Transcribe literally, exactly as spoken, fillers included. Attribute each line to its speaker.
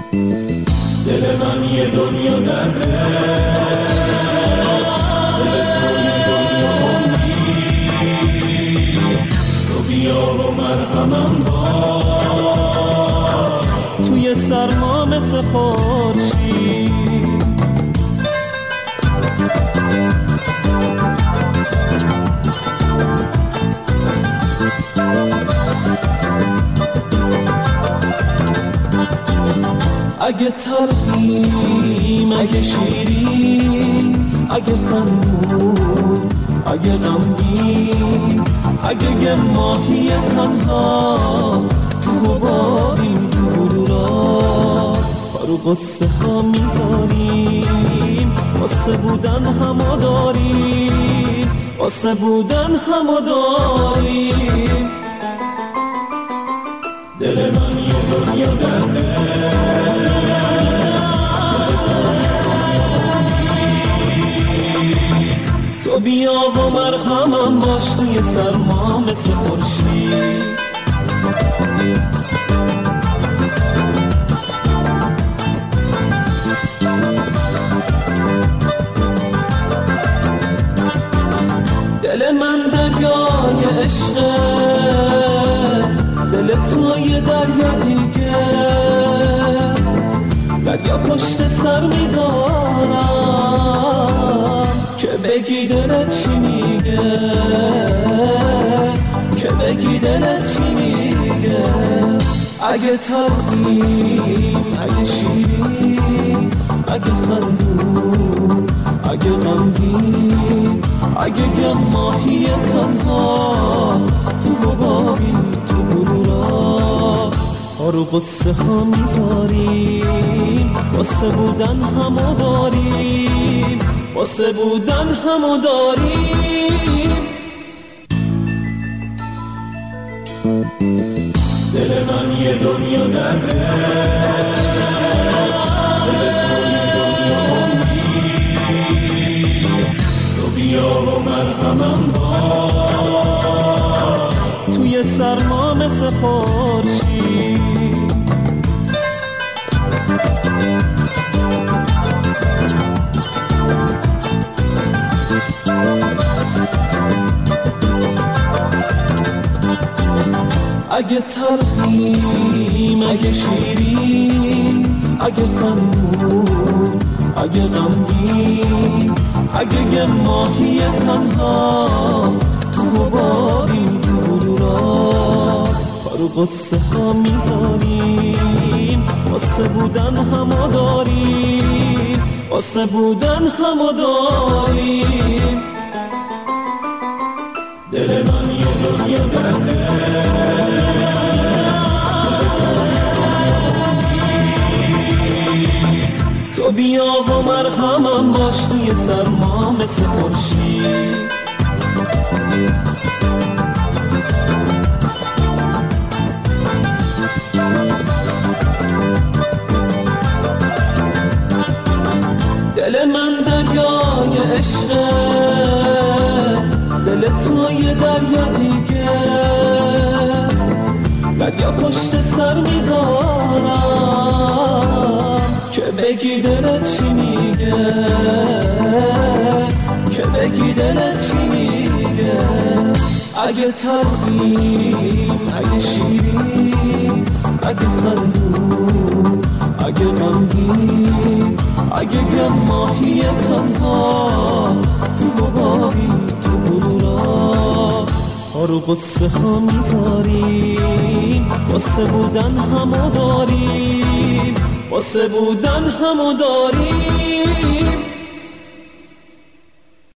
Speaker 1: دل من یه دنیا درده، دل تو یه دنیا امید، تو بیا و مرهمم باش توی سرما مثل خورشید. اگه تلخیم اگه شیرین، اگه خندون اگه غمگین، اگه یه ماهی تنها تو حبابیم تو بلورا، پرو قصه ها میذاریم واسه بودن همو داریم، واسه بودن همو داریم. دل من یه دنیا درده، تو بیا و مرهمم باش توی سرما مثل خورشید. دل من دریای عشقه، دل تو یه دریا دیگه، دریا پشت سر میذارم که بگی دلت چی میگه، که بگی دلت چی میگه. اگه تلخیم اگه شیرین، اگه خندون اگه غمگین، اگه یه ماهی تنها تو حبابیم تو بلورا، آرو قصه ها میذاریم واسه بودن همو داریم، واسه بودن همو داریم. دل من یه دنیا درده، دل تو یه دنیا امید، تو بیا و مرهمم باش توی سرما مثل خورشید. اگه تلخیم اگه شیرین، اگه خندون اگه غمگین، اگه یه ماهی تنها تو حبابیم تو بلورا، پرو قصه ها میذاریم واسه بودن همو داریم، واسه بودن همو داریم. دل من یه دنیا درده، تو بیا و مرهمم باش توی سرما مثل خورشید. دل من دریای عشقه، دل تو یه دریا دیگه، دریا پشت سر میذارم که بگی دلت چی میگه، که بگی دلت چی میگه. اگه تلخیم اگه شیرین، اگه خندون اگه غمگین، اگه یه ماهی تنها تو حبابیم تو بلورا، آرو قصه ها میذاریم واسه بودن همو داریم، واسه بودن همو داریم.